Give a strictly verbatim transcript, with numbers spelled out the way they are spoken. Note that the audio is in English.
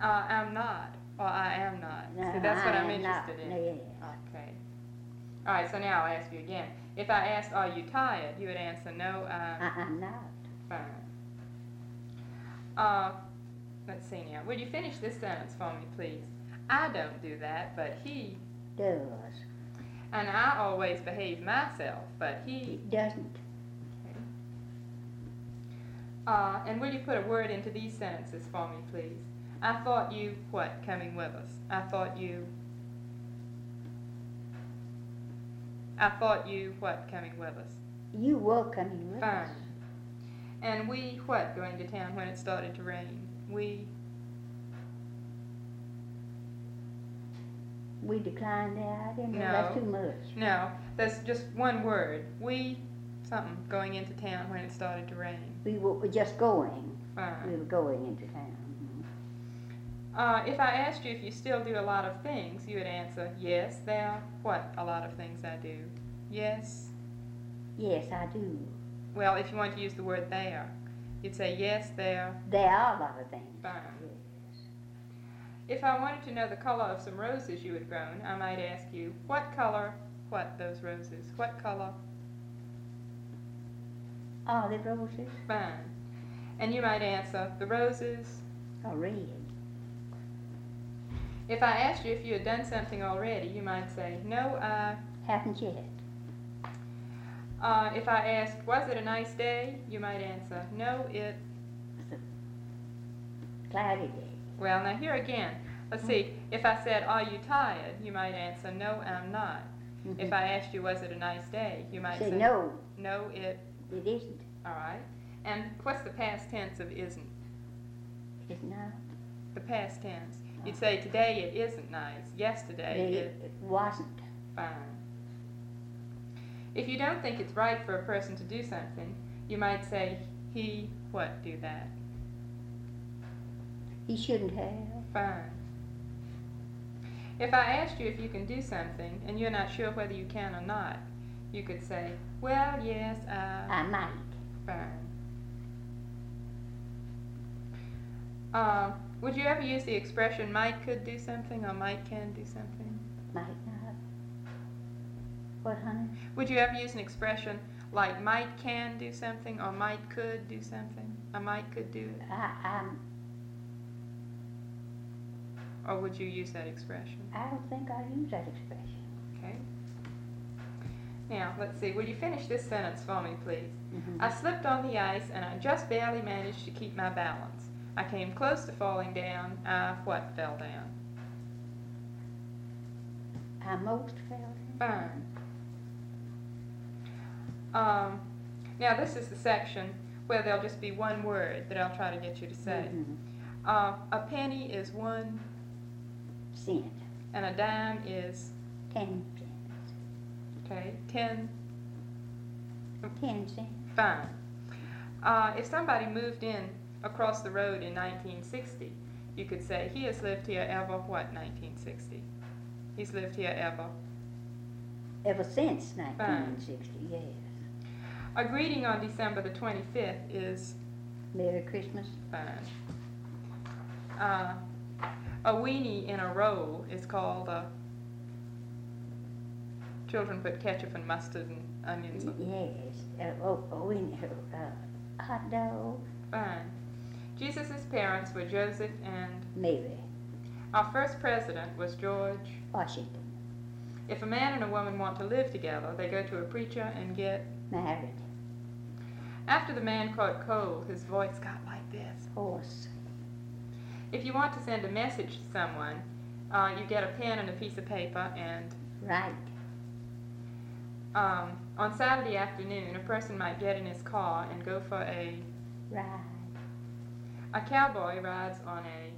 Uh, I'm not, or I am not. No, See, that's what I I'm am not. interested in. Yes. Okay. All right, so now I'll ask you again. If I asked, are you tired, you would answer, no, I'm I, I'm not. fine. Uh, let's see now. Would you finish this sentence for me, please? I don't do that, but he, Does. and I always behave myself, but he. He doesn't. Okay. Uh, and will you put a word into these sentences for me, please? I thought you, what, coming with us? I thought you, I thought you, what, coming with us? You were coming with Fine. us. And we, what, going to town when it started to rain? We, We declined the idea. No, No. that's too much. no, that's just one word. We, something, going into town when it started to rain. We were just going. Fine. We were going into town. Uh, if I asked you if you still do a lot of things, you would answer, yes, there are, what, a lot of things I do? Yes. Yes, I do. Well, if you want to use the word there, you'd say, yes, there. There are a lot of things. Fine. Yes. If I wanted to know the color of some roses you had grown, I might ask you, what color, what, those roses? What color? Olive roses Fine. And you might answer, the roses. are red. If I asked you if you had done something already, you might say, no, I. Haven't yet. Uh, if I asked, was it a nice day? You might answer, no, it. It's a cloudy day. Well, now here again, let's see. If I said, are you tired? You might answer, no, I'm not. Mhm. If I asked you, was it a nice day? You might Say say, no, no, it. it isn't. All right. And what's the past tense of isn't? It's not. The past tense. You'd say, today it isn't nice. Yesterday It, it. it wasn't. Fine. If you don't think it's right for a person to do something, you might say, he, what, do that? He shouldn't have. Fine. If I asked you if you can do something and you're not sure whether you can or not, you could say, well, yes, I. I might. Fine. Uh, would you ever use the expression might could do something or might can do something? Might not. What, honey? Would you ever use an expression like might can do something or might could do something? Or might could do it? I, I'm, Or would you use that expression? I don't think I use that expression. Okay. Now, let's see. Will you finish this sentence for me, please? Mhm. I slipped on the ice and I just barely managed to keep my balance. I came close to falling down. I, what, fell down? I most felt it. Fine. Um, now, this is the section where there'll just be one word that I'll try to get you to say. Mhm. Uh, a penny is one, Cent. and a dime is, Ten cents. okay, ten. Ten cents. Fine. Uh, if somebody moved in across the road in nineteen sixty, you could say, he has lived here ever, what, nineteen sixty? He's lived here ever. Ever since nineteen sixty, yes. A greeting on December the twenty-fifth is, Merry Christmas. fine. Uh, a weenie in a roll is called a, children put ketchup and mustard and onions on. Yes. Uh, oh, oh, we know. Uh, hot dog. Fine. Jesus' parents were Joseph and Mary. our first president was George. Washington. If a man and a woman want to live together, they go to a preacher and get. Married. After the man caught cold, his voice got like this. Horse. If you want to send a message to someone, uh, you get a pen and a piece of paper, and Right. um, on Saturday afternoon, a person might get in his car and go for a. Ride. A cowboy rides on a.